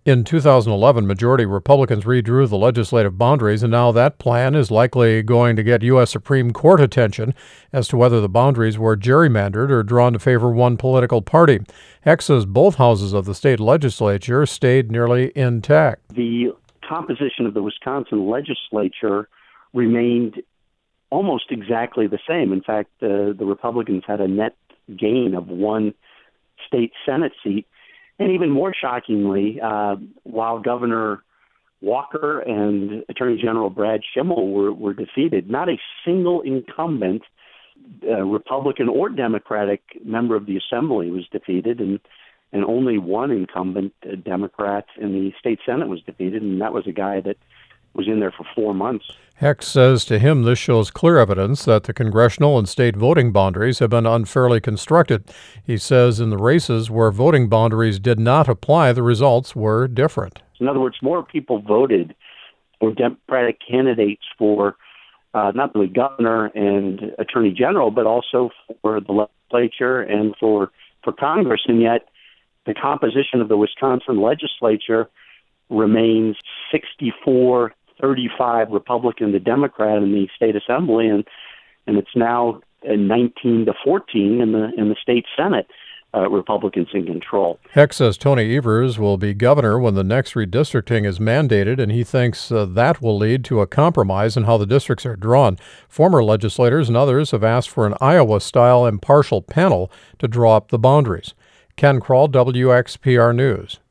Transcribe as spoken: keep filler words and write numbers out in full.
In two thousand eleven, majority Republicans redrew the legislative boundaries, and now that plan is likely going to get U S. Supreme Court attention as to whether the boundaries were gerrymandered or drawn to favor one political party. Heck says both houses of the state legislature stayed nearly intact. The composition of the Wisconsin legislature remained almost exactly the same. In fact, uh, the Republicans had a net gain of one state Senate seat. And even more shockingly, uh, while Governor Walker and Attorney General Brad Schimel were, were defeated, not a single incumbent, uh, Republican or Democratic member of the Assembly was defeated, and, and only one incumbent uh, Democrat in the state Senate was defeated, and that was a guy that was in there for four months. Heck says to him this shows clear evidence that the congressional and state voting boundaries have been unfairly constructed. He says in the races where voting boundaries did not apply, the results were different. In other words, more people voted for Democratic candidates for uh, not only governor and attorney general, but also for the legislature and for, for Congress. And yet the composition of the Wisconsin legislature remains sixty-four thirty-five Republican to Democrat in the state assembly, and and it's now nineteen to fourteen in the in the state Senate. Uh, Republicans in control. Heck says Tony Evers will be governor when the next redistricting is mandated, and he thinks uh, that will lead to a compromise in how the districts are drawn. Former legislators and others have asked for an Iowa-style impartial panel to draw up the boundaries. Ken Kroll, W X P R News.